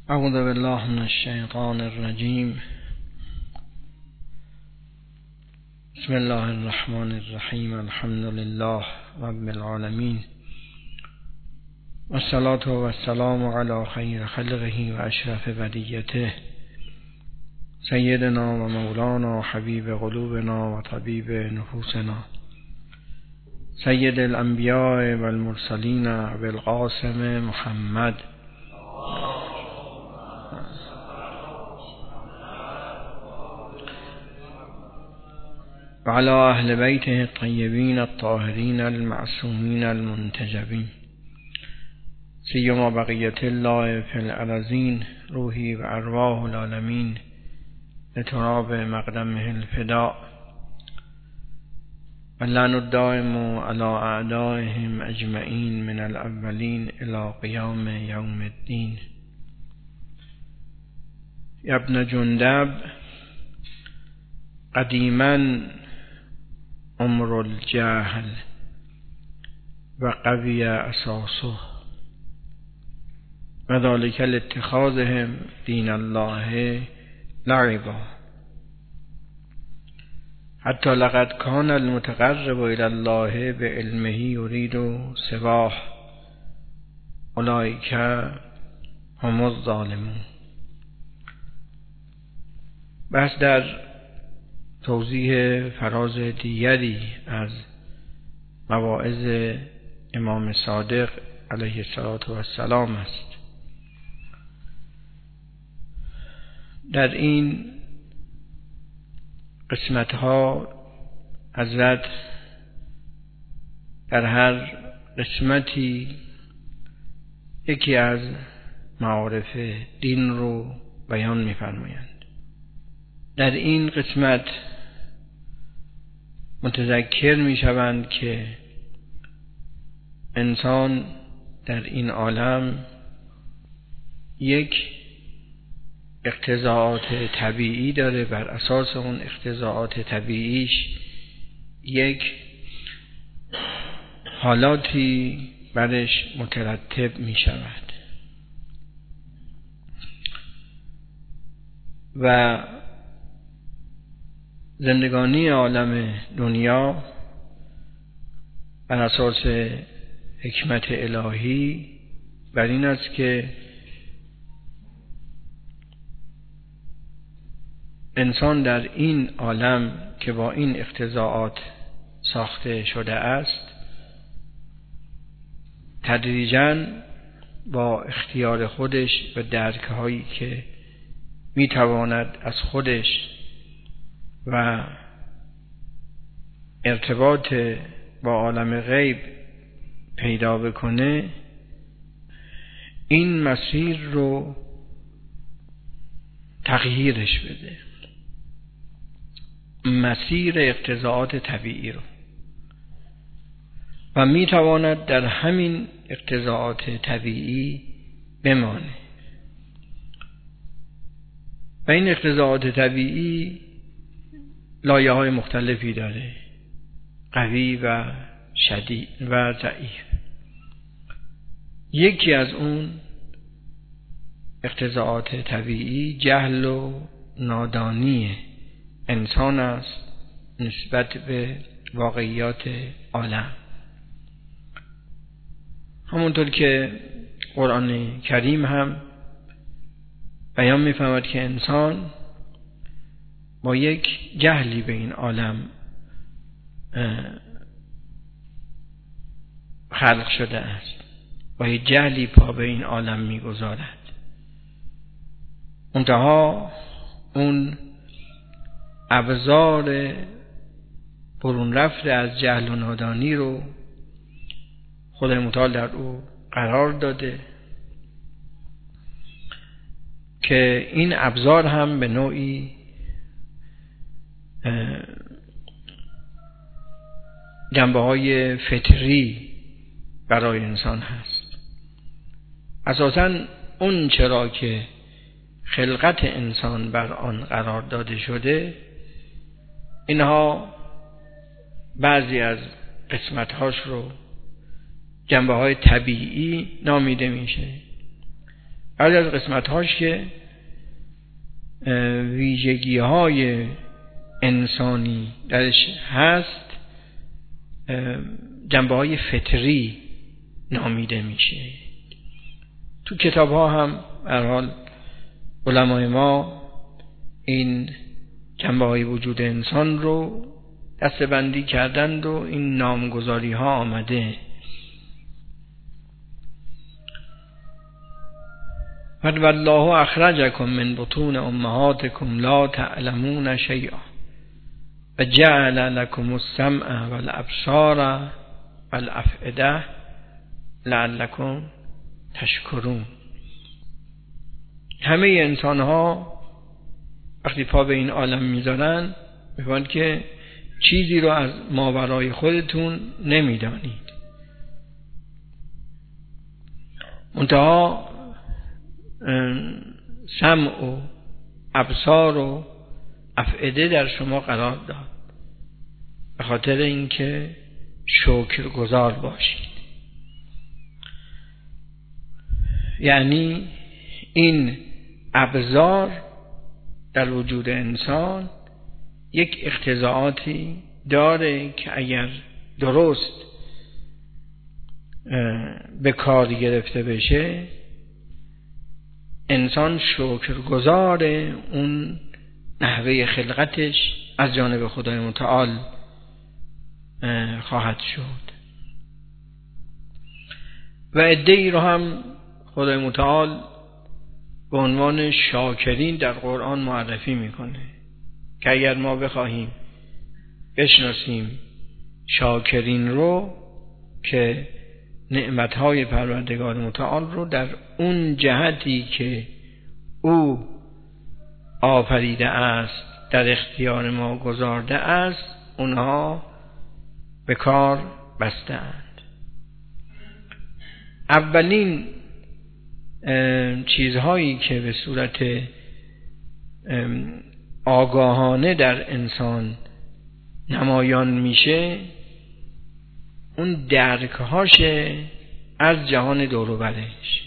اعوذ بالله من الشیطان الرجیم. بسم الله الرحمن الرحیم. الحمد لله رب العالمین والصلاة والسلام علی خیر خلقه و اشرف بریته سیدنا و مولانا حبیب قلوبنا و طبیب نفوسنا سید الانبیاء و المرسلین بالقاسم محمد و علی اهل بیته الطیبین الطاهرین المعصومین المنتجبین سیما بقیت الله فی الارضین روحی و ارواح العالمین لتراب مقدمه الفداء و لعن الدائم علی اعدائهم اجمعین من الاولین الی قیام یوم الدین. یا ابن جندب قدیما عمر الجهل و قوی اساسه و ذلک لاتخاذهم دین الله لعبا حتی لقد کان المتقرب الی الله بعلمه یرید سواه اولئک هم الظالمون. بس در توضیح فراز دیگری از مواعظ امام صادق علیه السلام است. در این قسمت ها حضرت در هر قسمتی یکی از معارف دین رو بیان می‌فرمایند. در این قسمت متذکر می‌شوند که انسان در این عالم یک اقتضاعات طبیعی داره، بر اساس اون اقتضاعات طبیعیش یک حالاتی برش مترتب می شود و زندگانی عالم دنیا بر اساس حکمت الهی بر این است که انسان در این عالم که با این اقتضاعات ساخته شده است تدریجاً با اختیار خودش و درک‌هایی که میتواند از خودش و ارتباط با عالم غیب پیدا بکنه این مسیر رو تغییرش بده، مسیر اقتضاعات طبیعی رو، و میتواند در همین اقتضاعات طبیعی بمانه. و این اقتضاعات طبیعی لایه های مختلفی داره، قوی و شدید و ضعیف. یکی از اون اقتضاعات طبیعی جهل و نادانی انسان است نسبت به واقعیات عالم. همونطور که قرآن کریم هم بیان می‌فرماید که انسان با یک جهلی به این عالم خلق شده است، با یک جهلی پا به این عالم می‌گذارد. منتها اون ابزار برون رفته از جهل و نادانی رو خدای متعال در او قرار داده که این ابزار هم به نوعی جنبه‌های فطری برای انسان هست. اساساً اون چرا که خلقت انسان بر آن قرار داده شده، اینها بعضی از قسمت‌هاش رو جنبه‌های طبیعی نامیده میشه بعضی از قسمت‌هاش که ویژگی‌های انسانی درش هست جنبه‌های فطری نامیده میشه. تو کتاب‌ها هم به هر حال علمای ما این جنبه‌های وجود انسان رو دسته‌بندی کردند و این نامگذاری‌ها آمده. والله اخرجکم من بطون امهاتکم لا تعلمون شیئا و جعل لكم السمع والابصار والافئده لعلكم تشکرون. همه انسان ها وقتی پا به این عالم میذارن میگن که چیزی رو از ماورای خودتون نمیدانید، منتها سمع و ابصار و افئده در شما قرار داد به خاطر اینکه شکرگزار باشید. یعنی این ابزار در وجود انسان یک اقتضاعاتی داره که اگر درست به کار گرفته بشه انسان شکرگزار اون نحوه خلقتش از جانب خدای متعال خواهد شد. و عده‌ای رو هم خدای متعال به عنوان شاکرین در قرآن معرفی میکنه که اگر ما بخواهیم بشناسیم شاکرین رو که نعمتهای پروردگار متعال رو در اون جهتی که او آفریده است در اختیار ما گذارده است اونها به کار بستند. اولین چیزهایی که به صورت آگاهانه در انسان نمایان میشه اون درکهاشه از جهان دور و برش.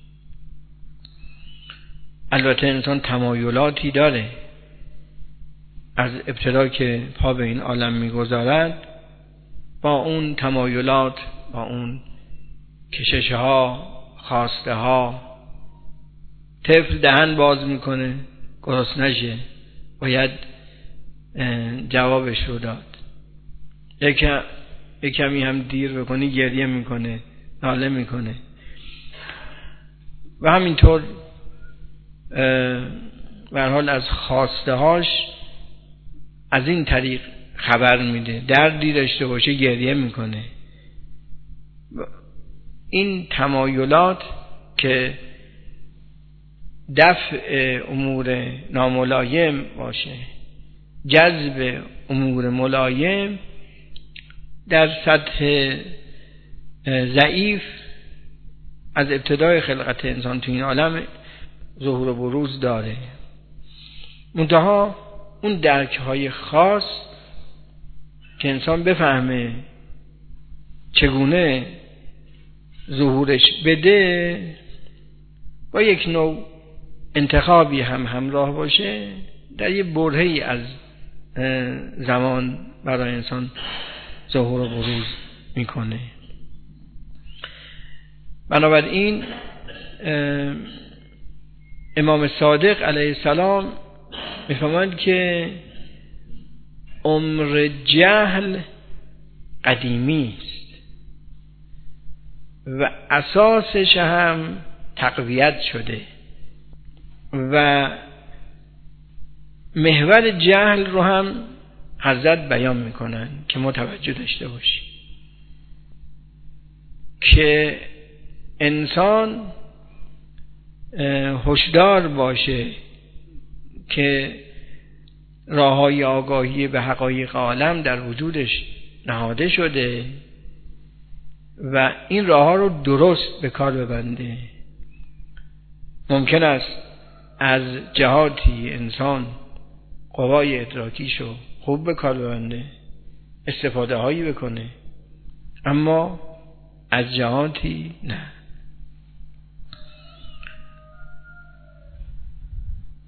البته انسان تمایلاتی داره، از ابتدا که پا به این عالم میگذارد با اون تمایلات، با اون کشش‌ها، خواسته‌ها، طفل دهن باز میکنه گرسنه نشه باید جوابش رو داد، یکمی هم دیر بکنی گریه میکنه، ناله میکنه و همینطور به هر حال از خواسته‌هاش از این طریق خبر میده. دردی داشته باشه گریه میکنه. این تمایلات که دفع امور ناملایم باشه، جذب امور ملایم در سطح ضعیف از ابتدای خلقت انسان تو این عالم ظهور و بروز داره. منتها اون درک‌های خاص که انسان بفهمه چگونه ظهورش بده با یک نوع انتخابی هم همراه باشه در یه برهه‌ای از زمان برای انسان ظهور و بروز میکنه. بنابراین امام صادق علیه السلام میفهمند که عمر جهل قدیمی است و اساسش هم تقویت شده و محور جهل رو هم حضرت بیان میکنن که متوجه داشته باشی که انسان هوشیار باشه که راههای آگاهی به حقایق عالم در وجودش نهاده شده و این راهها رو درست به کار ببنده. ممکن است از جهاتی انسان قوای ادراکیشو خوب به کار ببنده، استفاده هایی بکنه، اما از جهاتی نه.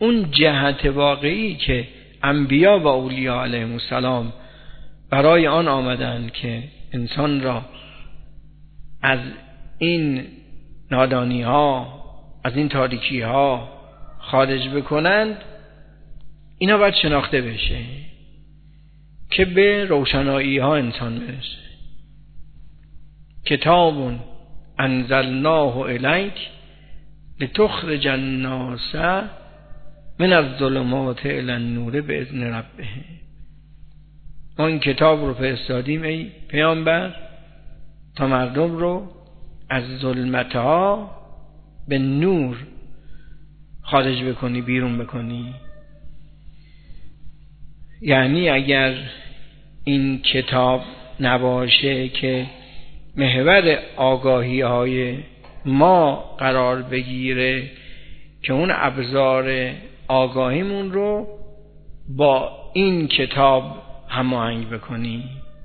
اون جهت واقعی که انبیا و اولیاء علیهم السلام برای آن آمدند که انسان را از این نادانی ها، از این تاریکی ها خارج بکنند، اینا باید شناخته بشه که به روشنایی ها انسان برسه. کتاب انزلناه الیک لتخرج الناس من الظلمات الی النور باذن ربهم. ما این کتاب رو فرستادیم ای پیامبر تا مردم رو از ظلمت ها به نور خارج بکنی، بیرون بکنی. یعنی اگر این کتاب نباشه که محور آگاهی های ما قرار بگیره که اون ابزار آگاهیمون رو با این کتاب هماهنگ بکنی،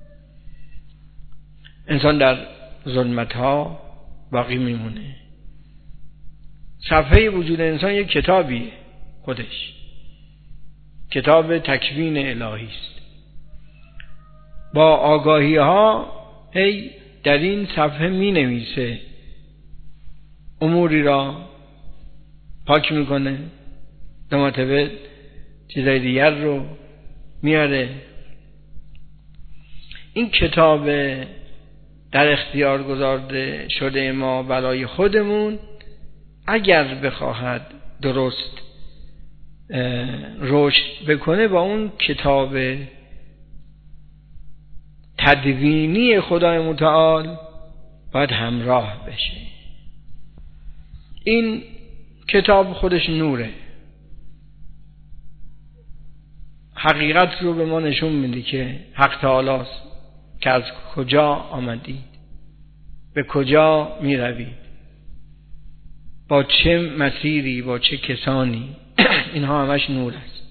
انسان در ظلمت ها باقی میمونه. صفحه وجود انسان یک کتابیه، خودش کتاب تکوین الهی است. با آگاهی ها هی در این صفحه می نویسه، اموری را پاک میکنه، دو مرتبه چیزای دیگر رو میاره. این کتاب در اختیار گذارده شده ما برای خودمون اگر بخواهد درست رشد بکنه، با اون کتاب تدوینی خدای متعال باید همراه بشه. این کتاب خودش نوره، حقیقت رو به ما نشون میده که حق تعالی است، که از کجا آمدید، به کجا می روید، با چه مسیری، با چه کسانی. اینها همش نور است.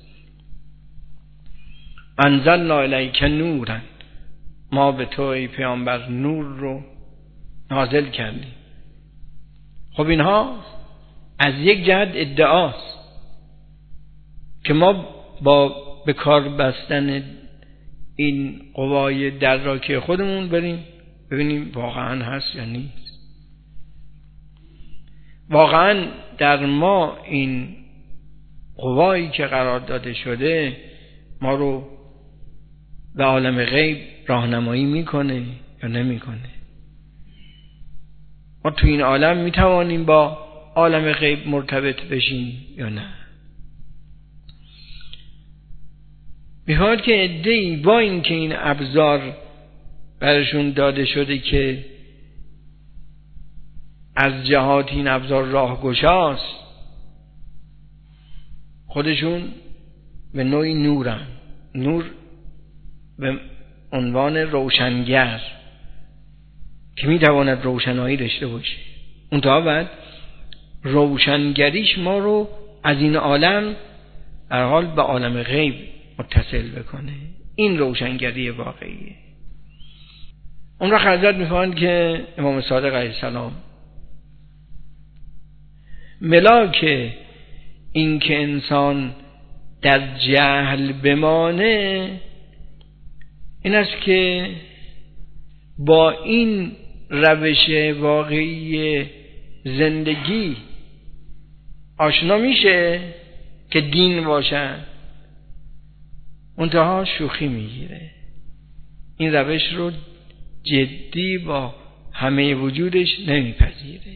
انزلنا الیک نورا، ما به تو ای پیامبر نور رو نازل کردیم. خب اینها از یک جهت ادعاست که ما با به کار بستن این قوای دراکه خودمون بریم ببینیم واقعا هست یا نیست. واقعا در ما این قوایی که قرار داده شده ما رو به عالم غیب راهنمایی میکنه یا نمیکنه؟ ما تو این عالم میتوانیم با عالم غیب مرتبط بشیم یا نه؟ میخواد که عده‌ای با این که این ابزار برشون داده شده که از جهات این ابزار راهگشاست، خودشون به نوعی نورن. نور به عنوان روشنگر که میتواند روشنایی داشته باشه، اونتا بعد روشنگریش ما رو از این عالم در حال به عالم غیب متصل بکنه. این روشنگری واقعیه. اون را حضرت میخوان که امام صادق علیه السلام ملاک این که انسان در جهل بمانه این است که با این روش واقعی زندگی آشنا میشه که دین باشه، منتها شوخی میگیره. این روش رو جدی با همه وجودش نمیپذیره.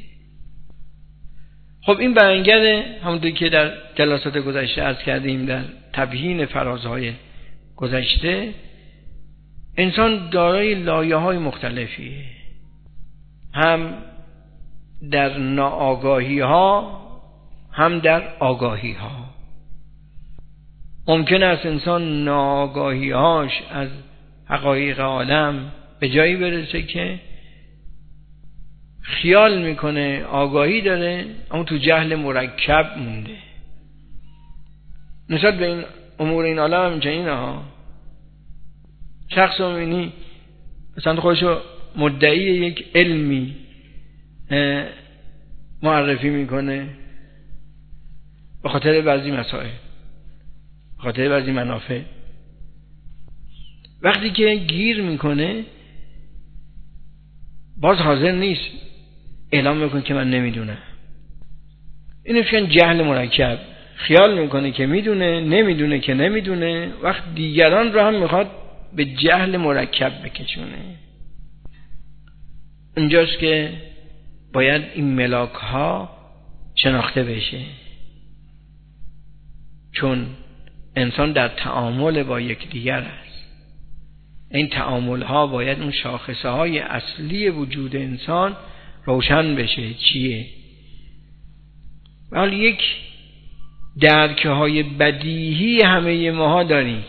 خب این بیانگر همونطور که در جلسات گذشته عرض کردیم در تبیین فرازهای گذشته، انسان دارای لایه‌های مختلفیه، هم در ناآگاهی ها هم در آگاهی ها. ممکن است انسان ناآگاهی هاش از حقایق عالم به جایی برسه که خیال میکنه آگاهی داره اما تو جهل مرکب مونده. نسبت به این امور این عالم همچنینه ها. شخص مومنی مثلا خودشو مدعی یک علمی معرفی میکنه به خاطر بعضی مسائل، به خاطر بعضی منافع. وقتی که گیر میکنه باز حاضر نیست اعلام میکنه که من نمیدونم. این میگن جهل مرکب. خیال میکنه که میدونه، نمیدونه که نمیدونه، وقت دیگران رو هم میخواد به جهل مرکب بکشونه. اونجاست که باید این ملاک ها شناخته بشه، چون انسان در تعامل با یکدیگر است. این تعامل ها باید اون شاخصه های اصلی وجود انسان روشن بشه چیه. ولی یک درک های بدیهی همه ماها داریم.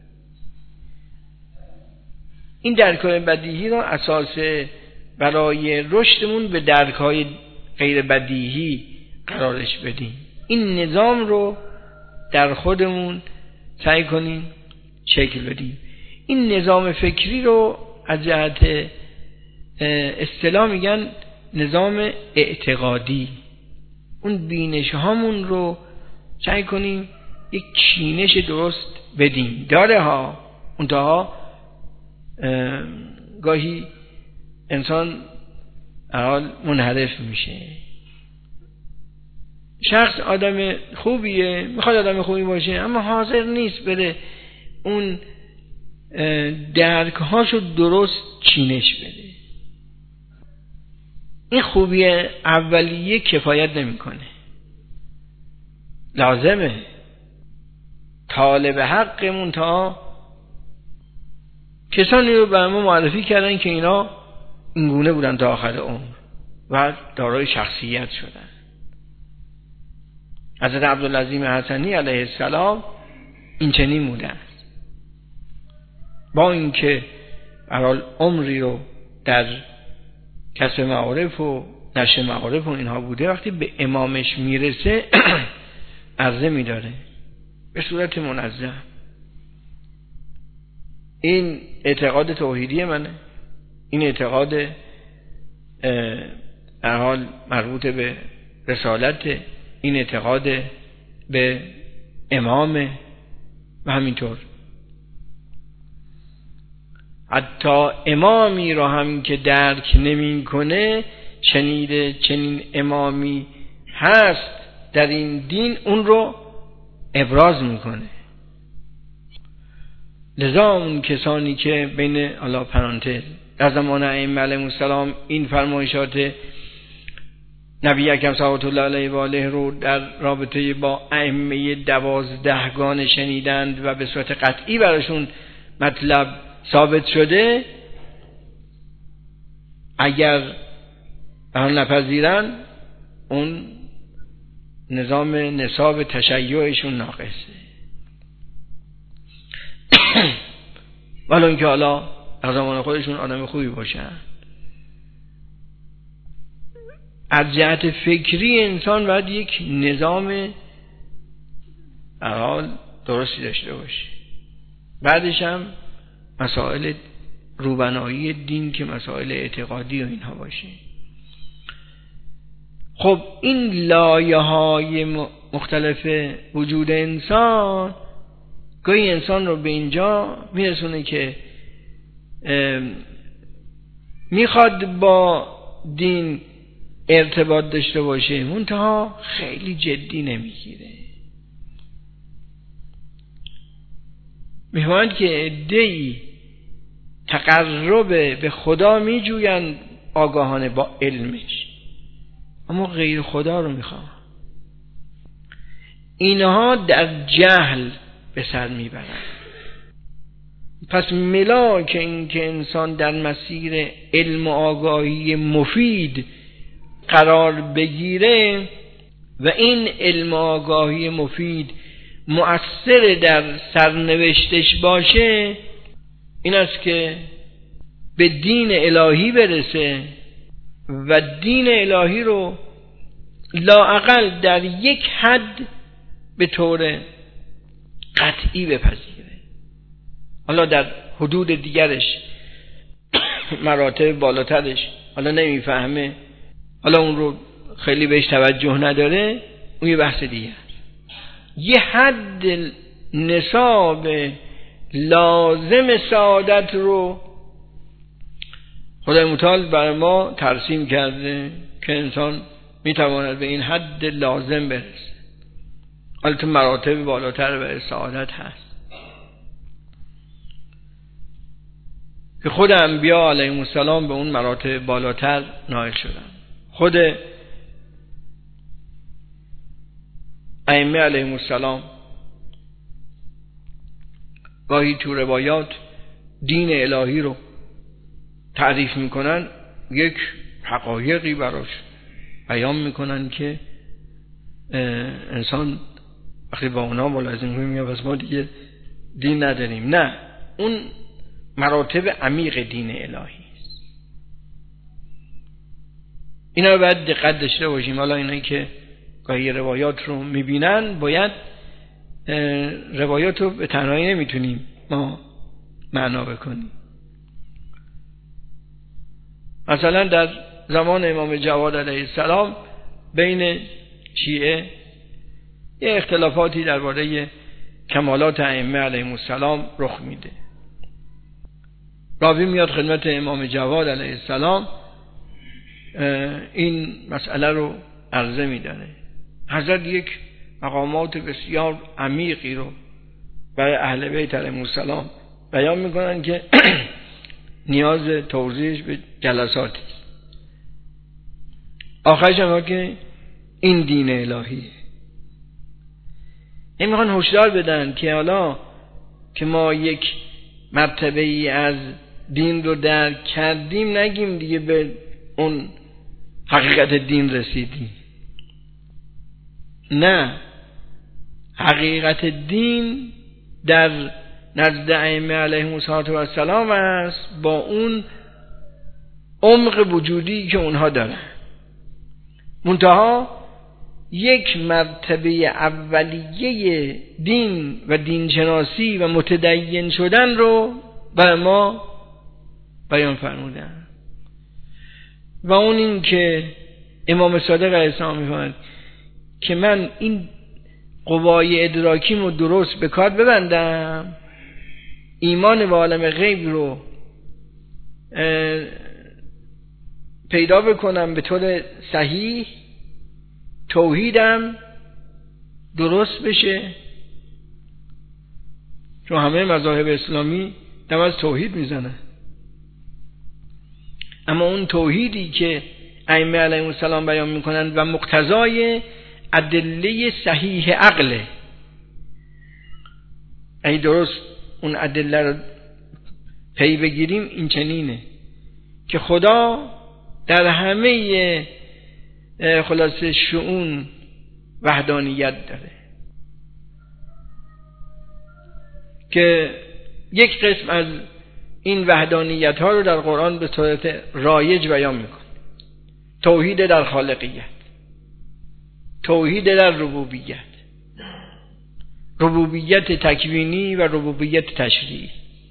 این درک های بدیهی را اساس برای رشدمون به درک های غیر بدیهی قرارش بدیم. این نظام رو در خودمون سعی کنیم شکل بدیم. این نظام فکری رو از جهت اصطلاح میگن نظام اعتقادی. اون بینش هامون رو سعی کنیم یک چینش درست بدیم. داره ها، اونتها گاهی انسان منحرف میشه. شخص آدم خوبیه، میخواد آدم خوبی باشه، اما حاضر نیست بره اون درک هاشو درست چینش بده. این خوبی اولیه کفایت نمیکنه. لازمه طالب حقمون تا کسانی رو به ما معرفی کردن که اینا اینگونه بودن تا آخر عمر و دارای شخصیت شدن. حضرت عبدالعظیم حسنی علیه السلام این چنین بودن. با اینکه عمری رو در کسب معارف و نشر معارف و اینها بوده، وقتی به امامش میرسه عرضه میداره به صورت منظم. این اعتقاد توحیدی منه، این اعتقاد در حال مربوط به رسالت، این اعتقاد به امامه و همینطور. حتی امامی رو هم که درک نمی کنه شنیده چنین امامی هست در این دین، اون رو ابراز میکنه. لذا اون کسانی که بین الله پرانتز در زمان ائمه علیهم السلام این فرمایشات نبی اکرم صلی الله علیه و آله رو در رابطه با ائمه 12 شنیدند و به صورت قطعی براشون مطلب ثابت شده، اگر آن نپذیرن اون نظام نصاب تشیعشون ناقصه. ولی اینکه حالا در زمان خودشون آدم خوبی باشن. از جهت فکری انسان باید یک نظام درستی داشته باشه. بعدش هم مسائل روبنایی دین که مسائل اعتقادی و اینها باشه. خب این لایه های مختلف وجود انسان گاهی انسان رو به اینجا میرسونه که میخواد با دین ارتباط داشته باشه، منتها خیلی جدی نمیگیره. میخواد که عده‌ای تقرب به خدا میجوین آگاهانه با علمش، اما غیر خدا رو میخوان. اینها در جهل به سر میبرن. پس ملاک این که انسان در مسیر علم و آگاهی مفید قرار بگیره و این علم و آگاهی مفید مؤثر در سرنوشتش باشه، این است که به دین الهی برسه و دین الهی رو لااقل در یک حد به طور قطعی بپذیره. حالا در حدود دیگرش مراتب بالاترش حالا نمیفهمه، حالا اون رو خیلی بهش توجه نداره، اون یه بحث دیگه. یه حد نصاب لازم سعادت رو خدای متعال برای ما ترسیم کرده که انسان میتواند به این حد لازم برسه. البته مراتب بالاتر برای سعادت هست که خود انبیا علیهم السلام به اون مراتب بالاتر نائل شدن. خود ائمه علیهم السلام گاهی تو روایات دین الهی رو تعریف میکنن، یک حقایقی براش بیان میکنن که انسان وقتی با اونا ملازم میگه بس ما دیگه دین نداریم. نه، اون مراتب عمیق دین الهی است. اینا رو باید دقت داشته باشیم. حالا اینایی که گاهی روایات رو میبینن، باید روایات رو به تنهایی نمیتونیم ما معنا بکنیم. مثلا در زمان امام جواد علیه السلام بین شیعه یه اختلافاتی درباره کمالات ائمه علیهم السلام رخ میده. راوی میاد خدمت امام جواد علیه السلام این مسئله رو عرضه میداره. حضرت یک مقامات بسیار عمیقی رو برای اهل بیت علیهم السلام بیان میکنن که نیاز توضیحش به جلساتی است. آخرش هم که این دین الهیه. این میخوان هشدار بدن که حالا که ما یک مرتبه ای از دین رو درک کردیم، نگیم دیگه به اون حقیقت دین رسیدیم. نه، حقیقت دین در نزد ائمه علیهم السلام است با اون عمق وجودی که اونها دارن. منتها یک مرتبه اولیه دین و دینشناسی و متدین شدن رو بر ما بیان فرمودن و اون این که امام صادق علیه السلام میفرماید که من این قوای ادراکیمو درست به کار ببندم، ایمان به عالم غیب رو پیدا بکنم به طور صحیح، توحیدم درست بشه، چون همه مذاهب اسلامی دم از توحید میزنن، اما اون توحیدی که ائمه علیهم السلام بیان میکنند و مقتضای ادله صحیح عقله، ای درست اون ادله رو پی بگیریم، این چنینه که خدا در همه خلاصه شؤون وحدانیت داره، که یک قسم از این وحدانیت ها رو در قرآن به صورت رایج بیان میکنه. توحید در خالقیت، توحید در ربوبیت، ربوبیت تکوینی و ربوبیت تشریعی،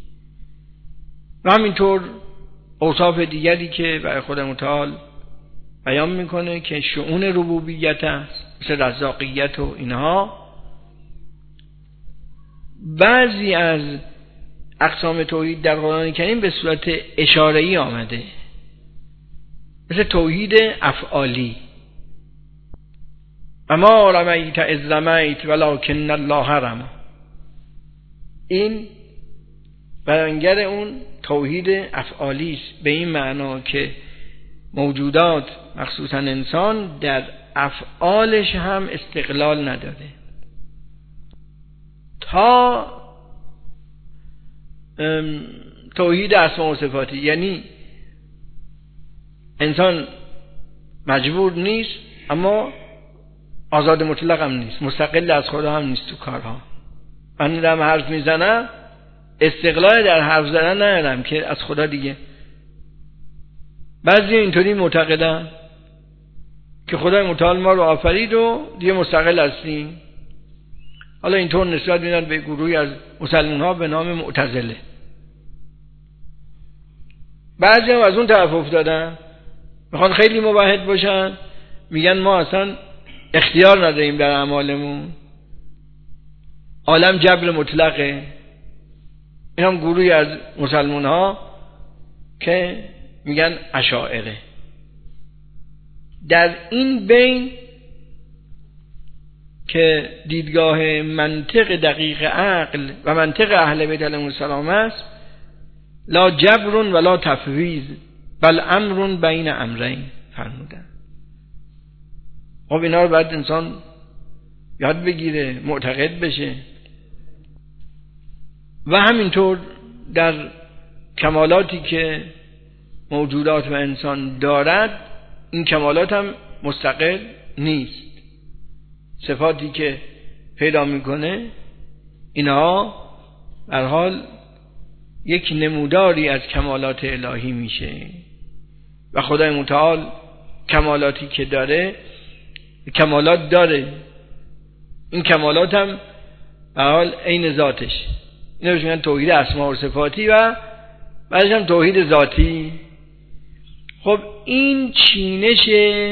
و همینطور اوصاف دیگری که برای خود متعال بیان میکنه که شؤون ربوبیت است، مثل رزاقیت و اینها. بعضی از اقسام توحید در قرآن کریم به صورت اشاره‌ای آمده، مثل توحید افعالی، اما رمیت اذ رمیت ولکن الله رمی. این بیانگر اون توحید افعالی است، به این معنا که موجودات مخصوصا انسان در افعالش هم استقلال نداره. تا توحید اسما و صفاتی، یعنی انسان مجبور نیست اما آزاد مطلق هم نیست، مستقل از خدا هم نیست تو کارها. من دارم حرف میزنم، استقلال در حرف زدن ندارم که از خدا دیگه. بعضی اینطوری معتقدن که خدای متعال ما رو آفرید و دیگه مستقل هستیم. حالا اینطور نسبت میدن به گروهی از مسلمان ها به نام معتزله. بعضی هم از اون طرف افتادن، میخوان خیلی موحد باشن، میگن ما اصلا اختیار نداریم در اعمالمون، عالم جبر مطلقه. این هم گروهی از مسلمان ها که میگن اشاعره. در این بین که دیدگاه منطق دقیق عقل و منطق اهل بیت علیهم السلام است، لا جبر ولا تفویض بل امر بین امرین فرمودن. خب اینا رو باید انسان یاد بگیره، معتقد بشه. و همینطور در کمالاتی که موجودات و انسان دارد، این کمالات هم مستقل نیست. صفاتی که پیدا میکنه اینها به هر حال یک نموداری از کمالات الهی میشه و خدای متعال کمالاتی که داره، کمالات داره، این کمالات هم به هر حال عین ذاتش. اینو بهش میگن توحید اسما و صفاتی و بعدش هم توحید ذاتی. خب این چینش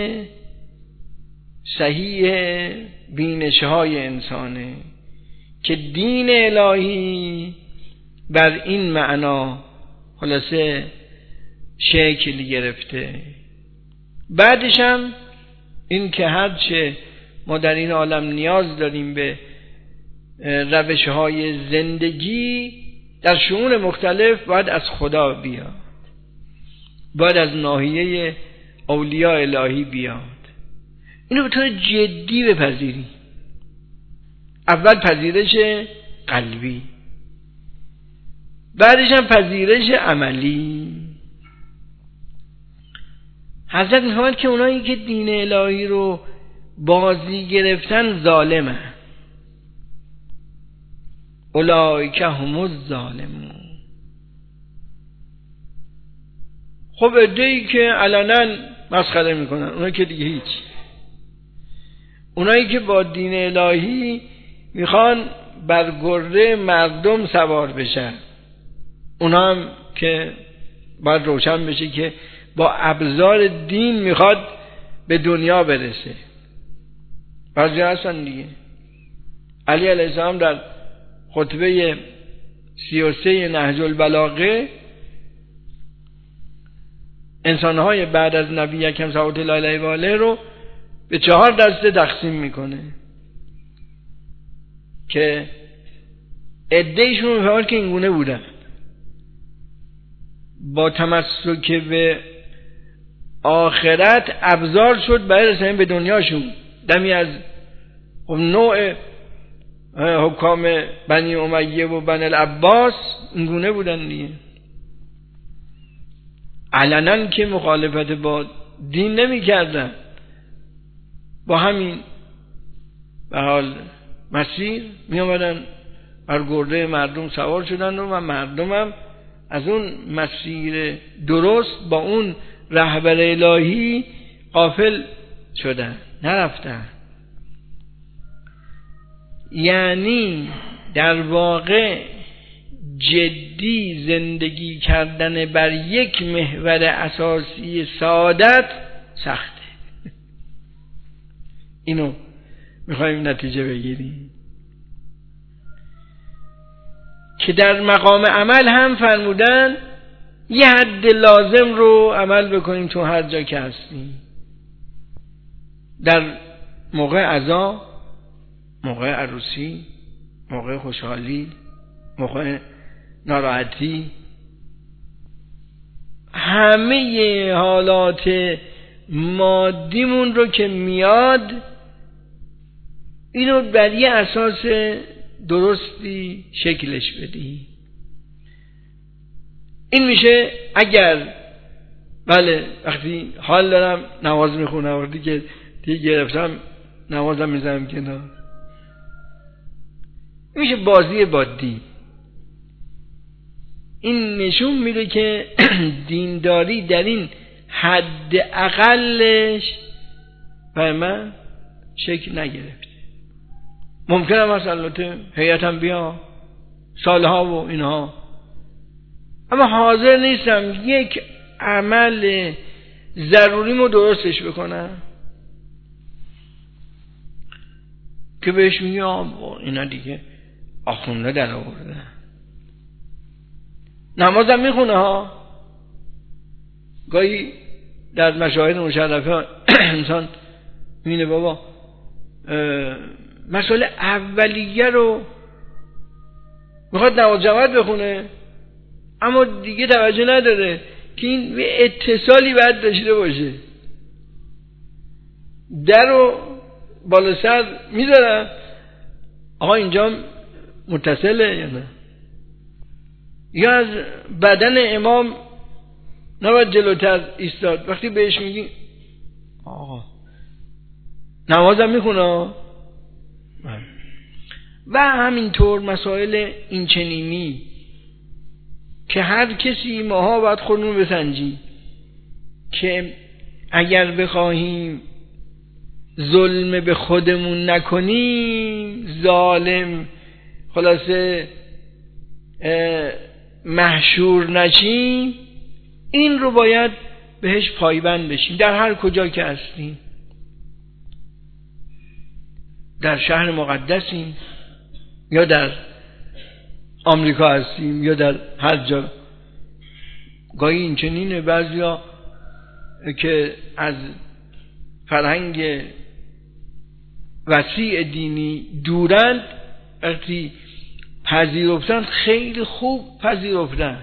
صحیح بینش‌های انسانه که دین الهی بر این معنا خلاصه شکل گرفته. بعدش هم این که هرچه ما در این عالم نیاز داریم به روش‌های زندگی در شؤون مختلف باید از خدا بیاد، باید از ناحیه اولیاء الهی بیاد. اینو به طور جدی بپذیری. اول پذیرش قلبی، بعدش هم پذیرش عملی. حضرت می‌فرماید که اونایی که دین الهی رو بازی گرفتن ظالمن، اولئک هم الظالمون. خب عده‌ای که علنا مسخره میکنن، اونایی که دیگه هیچ. اونایی که با دین الهی میخوان بر گرده مردم سوار بشن، اونا هم که باید روشن بشه که با ابزار دین میخواد به دنیا برسه. بعضی هستن دیگه. علی علیه السلام در خطبه 33 نهج البلاغه انسانهای بعد از نبی اکرم صلوات الله علیه و آله رو به 4 دسته تقسیم میکنه که عده‌ایشون میفهمن که اینگونه بودن، با تمسک به آخرت ابزار شد برای رسیدن به دنیاشون. دمی از نوع حکام بنی امیه و بنی العباس اینگونه بودن دیگه. علنا که مخالفت با دین نمی کردن، با همین به حال مسیر می آمدن بر گرده مردم سوار شدن و مردم هم از اون مسیر درست با اون رهبر الهی غافل شدن، نرفتن. یعنی در واقع جدی زندگی کردن بر یک محور اساسی سعادت سخته. اینو میخوایم نتیجه بگیریم که در مقام عمل هم فرمودن یه حد لازم رو عمل بکنیم تو هر جا که هستیم. در موقع عزا، موقع عروسی، موقع خوشحالی، موقع ناراحتی، همه حالات مادیمون رو که میاد اینو بر یه اساس درستی شکلش بدی. این میشه اگر بله وقتی حال دارم نماز میخونم، وقتی که دیگه گرفتم نمازم میزنم کنار. میشه بازی با دین. این نشون میده که دینداری در این حد اقلش برای من شکل نگرفته. ممکنه مثلا البته هیئتم بیا سالها و اینها، اما حاضر نیستم یک عمل ضروریمو درستش بکنم که بهش میگم اینا دیگه آخونده در آوردن. نمازم میخونه ها. گاهی در مشاهد مشرفه انسان میبینه بابا مسائل اولیه رو میخواد نماز جماعت بخونه، اما دیگه توجه نداره که این اتصالی باید داشته باشه. در رو بالا سر میذارن، آقا اینجا متصله یا نه؟ یا از بدن امام نباید جلوتر ایستاد. وقتی بهش میگی آقا نمازم میخونه. و همینطور مسائل این چنینی که هر کسی ماها باید خودمون بسنجیم که اگر بخواهیم ظلم به خودمون نکنیم، ظالم خلاصه محشور نشیم، این رو باید بهش پایبند بشیم در هر کجا که هستیم. در شهر مقدسیم یا در آمریکا هستیم یا در هر جا. گاهی این چنینه بعضیا که از فرهنگ وسیع دینی دورند، وقتی پذیرفتن خیلی خوب پذیرفتن،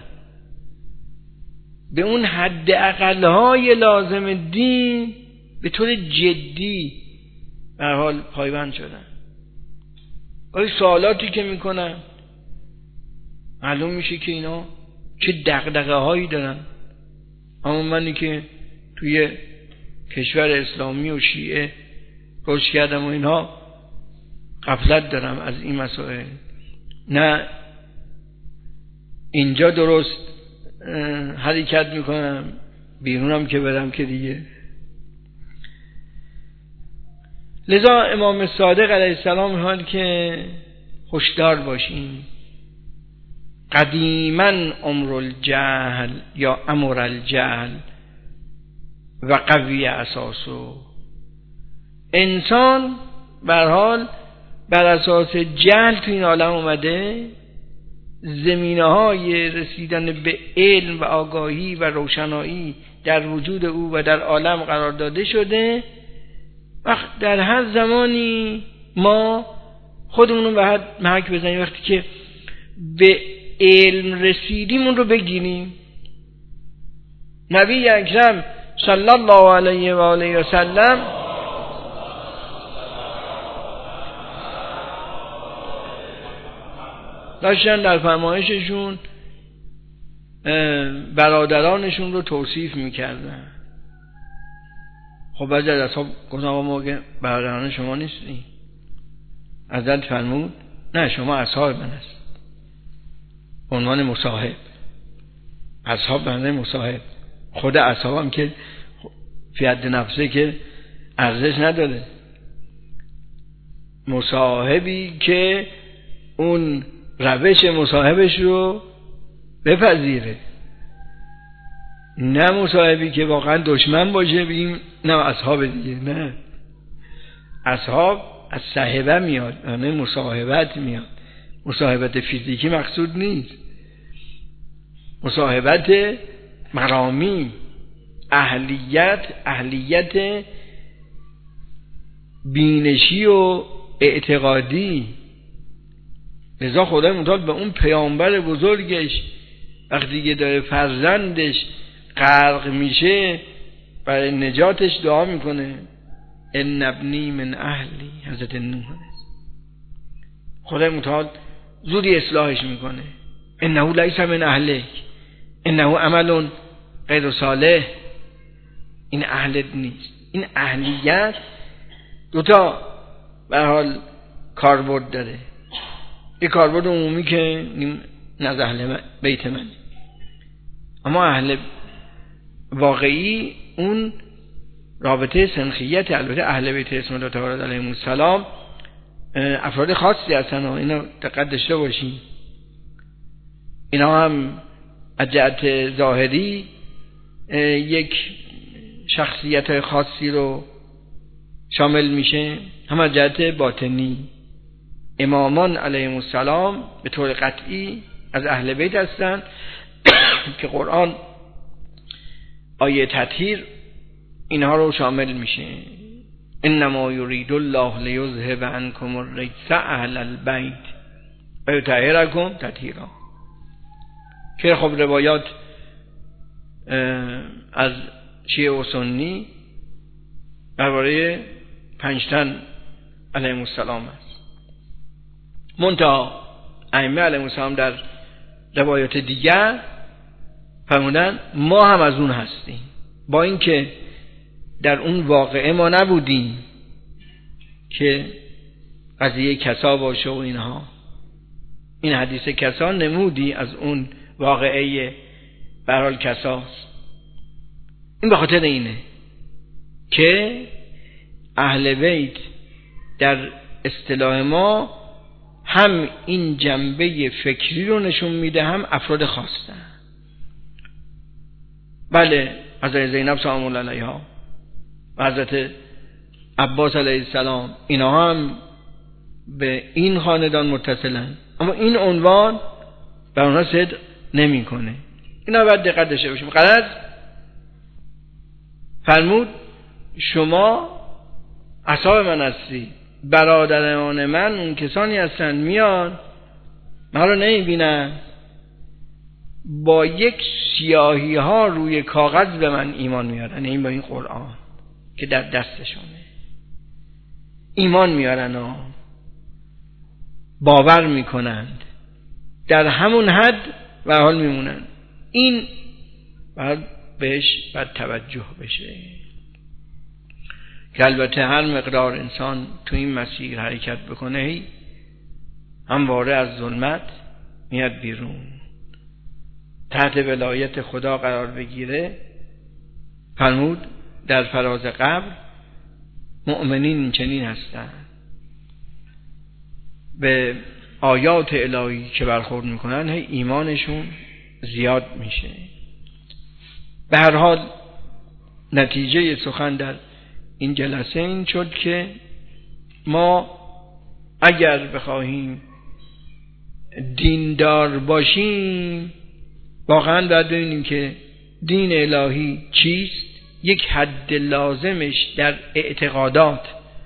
به اون حد اقلهای لازم دین به طور جدی به هر حال پایبند شدن. ولی سوالاتی که میکنن معلوم میشه که اینا چه دغدغه هایی دارن. اما منی که توی کشور اسلامی و شیعه رشد کردم و اینها غفلت دارم از این مسائل. نه اینجا درست حرکت میکنم، بیرونم که برم که دیگه. لذا امام صادق علیه السلام میگه که هوشیار باشین. قدیما امر الجهل یا امر الجهل و قوی اساسو. انسان به هر حال بر اساس جهل تو این عالم اومده، زمینه‌های رسیدن به علم و آگاهی و روشنایی در وجود او و در عالم قرار داده شده. وقت در هر زمانی ما خودمون رو باید محک بزنیم، وقتی که به علم رسیدیم اون رو بگیریم. نبی اکرم صلی الله علیه و آله و سلم داشتن در فرمایششون برادرانشون رو توصیف میکردن. خب بعضی از اصحاب گفتن ما که برادران شما نیستیم. حضرت فرمود نه، شما اصحاب من هست. عنوان مصاحب، اصحاب بنده مصاحب. خود اصحاب هم که فی حد نفسه که ارزش نداره، مصاحبی که اون روش مصاحبش رو بپذیره، نه مصاحبی که واقعا دشمن باشه بگیم نه اصحاب دیگه. نه، اصحاب از صحبه میاد، یعنی مصاحبت میاد. مصاحبت فیزیکی مقصود نیست، مصاحبت مرامی، اهلیت بینشی و اعتقادی. لذا خدای متعال به اون پیامبر بزرگش وقتی که داره فرزندش غرق میشه برای نجاتش دعا میکنه، ان ابنی من اهلی. حضرت نوح خدای متعال زودی اصلاحش میکنه، انه لیس من اهلک انه عمل غیر صالح. این اهلت نیست. این اهلیت دوتا به هر حال کاربرد داره. یک کاربرد عمومی که نزد اهل بیت من، اما اهل واقعی اون رابطه سنخیت. البته اهل بیت اسم الله تعالی علیهم السلام افراد خاصی هستن و اینو دقت داشته باشین. اینا هم از جهت ظاهری یک شخصیت خاصی رو شامل میشه، هم از جهت باطنی. امامان علیهم السلام به طور قطعی از اهل بیت هستند که قرآن آیه تطهیر اینها رو شامل میشه. انما یرید الله لیذهب عنکم الرجس اهل البیت و یطهرکم تطهیرا. که خب روایات از شیعه و سنی درباره 5 تن علیهم السلام است. منتها ائمه علیهم السلام در روایات دیگر فرمودن ما هم از اون هستیم، با اینکه در اون واقعه ما نبودیم که قضیه کسا باشه و اینها. این حدیث کسا نمودی از اون واقعه برحال کساست. این به خاطر اینه که اهل بیت در اصطلاح ما هم این جنبه فکری رو نشون میده، هم افراد خاصن. بله، حضرت زینب سلام الله علیها و حضرت عباس علیه السلام اینا هم به این خاندان متصلن، اما این عنوان بر اونها صدق نمیکنه. اینا باید دقت داشته باشیم. غرض فرمود شما اصحاب من هستی، برادران من اون کسانی هستند میان من رو نمیبینن، با یک سیاهی ها روی کاغذ به من ایمان میارن. این با این قرآن که در دستشونه ایمان میارن و باور میکنند، در همون حد و حال میمونن. این باید بهش باید توجه بشه که البته هر مقدار انسان تو این مسیر حرکت بکنه همواره از ظلمت میاد بیرون، تحت ولایت خدا قرار بگیره. فرمود در فراز قبر مؤمنین چنین هستند، به آیات الهی که برخورد میکنن ایمانشون زیاد میشه. به هر حال نتیجه سخن در این جلسه این شد که ما اگر بخواهیم دیندار باشیم واقعا باید ببینیم که دین الهی چیست، یک حد لازمش در اعتقادات،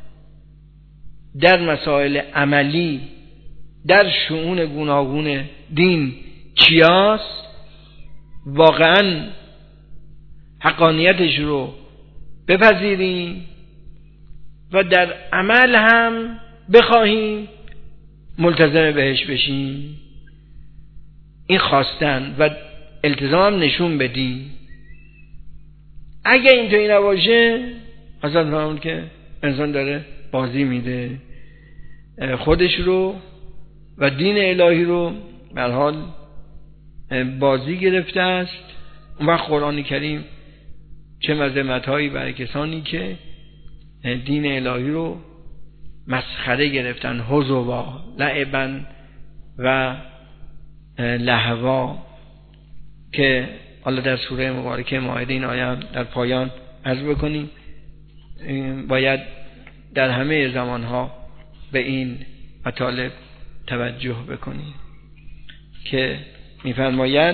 در مسائل عملی، در شؤون گوناگون دین چیاست، واقعا حقانیتش رو بپذیریم و در عمل هم بخواهیم ملتزم بهش بشیم. این خواستن و التزام هم نشون بدیم. اگه اینطوری نباشه حضرت فرمود که انسان داره بازی میده خودش رو و دین الهی رو، به هر حال بازی گرفته است. اون وقت قرآن کریم چه مذمت‌هایی برای کسانی که دین الهی رو مسخره گرفتن، هزوا، لعبا و لهوا، که حالا در سوره مبارکه مائده این آیه در پایان عرض بکنیم. باید در همه زمانها به این مطالب توجه بکنیم که می‌فرماید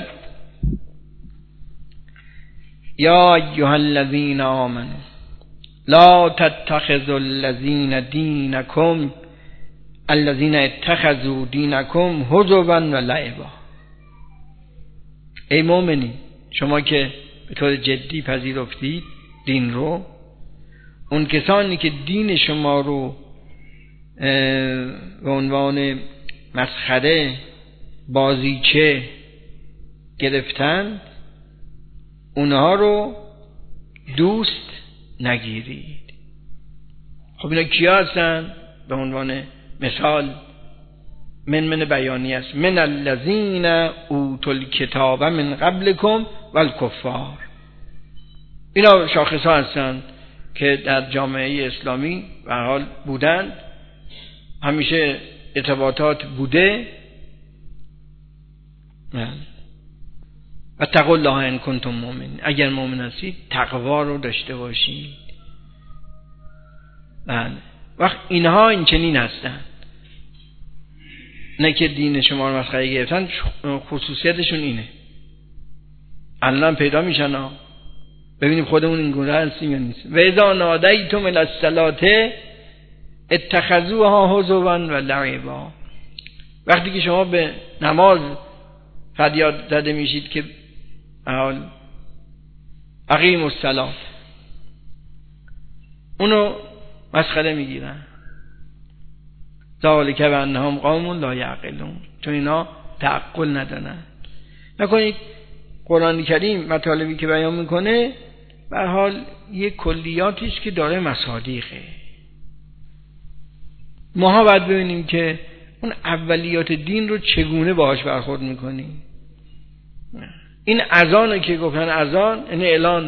یا ایها الذین آمنوا لا تتخذوا الذین اتخذوا دینکم هزوا و لعبا. ای مؤمنین، شما که به طور جدی پذیرفتید دین رو، اون کسانی که دین شما رو به عنوان مسخره، بازیچه گرفتند، اونها رو دوست نگیرید. خب اینا کیا هستن؟ به عنوان مثال من بیانی است. من الذین اوتوا الکتاب من قبلکم والکفار. اینا شاخص ها هستن که در جامعه اسلامی به هر حال بودند، همیشه ارتباطات بوده. اتقوا الله ان کنتم مؤمنین، اگر مؤمن هستید تقوا رو داشته باشید. بله، وقت اینها این چنین هستند نه که دین شما رو مسخره گرفتن، خصوصیتشون اینه. الان پیدا میشن ها، ببینیم خودمون این گونه هستیم یا نیست. و اذا نادیتم الی الصلاة اتخذوها هزوا و لعبا. وقتی که شما به نماز فریاد زده میشید که اقیموا الصلاة، اونو مسخره میگیرن. ذالک بانهم قوم لا یعقلون، چون اینا تعقل ندارن. نکنید قرآن کریم مطالبی که بیان میکنه به هر حال یک کلیاتیش که داره مصادیقه. ما باید ببینیم که اون اولیات دین رو چگونه باهاش برخورد میکنیم. این اذانه که گفتن اذان یعنی اعلانه.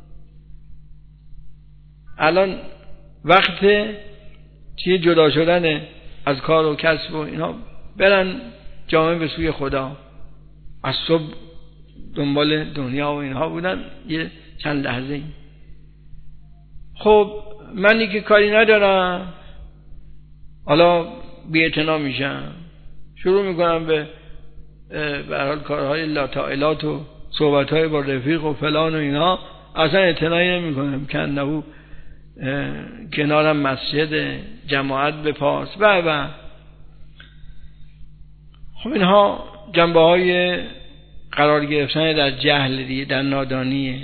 الان وقت چیه جدا شدن از کار و کسب و اینا، برن جامعه به سوی خدا. از صبح دنبال دنیا و اینها بودن، یه چند لحظه ای. خب منی که کاری ندارم حالا بی‌اعتنا میشم، شروع میکنم به هر حال کارهای لاتائلات و صحبتهای با رفیق و فلان و اینها، اصلا اعتنایی نمیکنم. کنه کنارم مسجد، جماعت به پاس و خب اینها جنبه های قرار گرفتن در جهل دیگه، در نادانیه.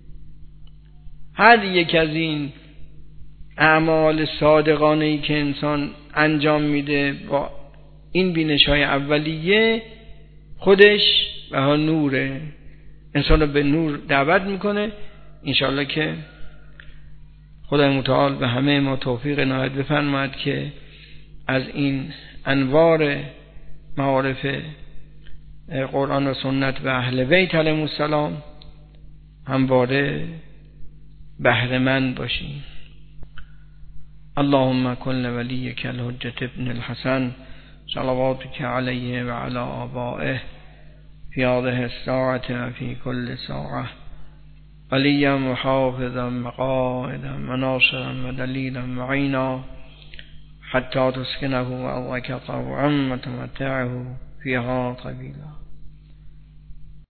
هر یک از این اعمال صادقانه‌ای که انسان انجام میده با این بینش‌های اولیه، خودش به نوره، انسان رو به نور دعوت میکنه. انشاءالله که خدای متعال به همه ما توفیق عنایت بفرماید که از این انوار معارف قرآن و سنت و اهل بیت علیهم السلام همواره بهره مند باشیم. اللهم کن ولیک الحجة ابن الحسن صلواتک علیه و علی آبائه فی هذه الساعة و فی کل ساعة ولیا و حافظا و قائدا و ناصرا و دلیلا و عینا حتی تسکنه و اضاک طوعا و تمتعه فیها طویلا.